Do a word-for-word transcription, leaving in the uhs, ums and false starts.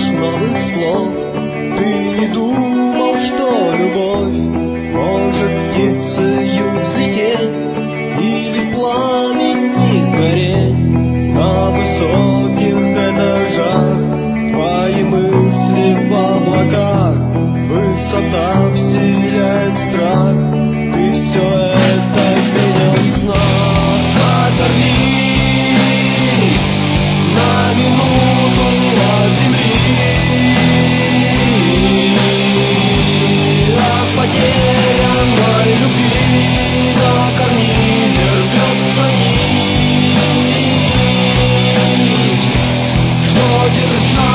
ждешь новых слов. Ты не думал, что любовь может птицею взлететь или пламени сгореть на высоких этажах. Твои мысли в облаках, высота вселяет страх. Ты все это видел в снах. Оторвись на минуту от земли, от потерянной любви на карнизе рвется нить. Что держать?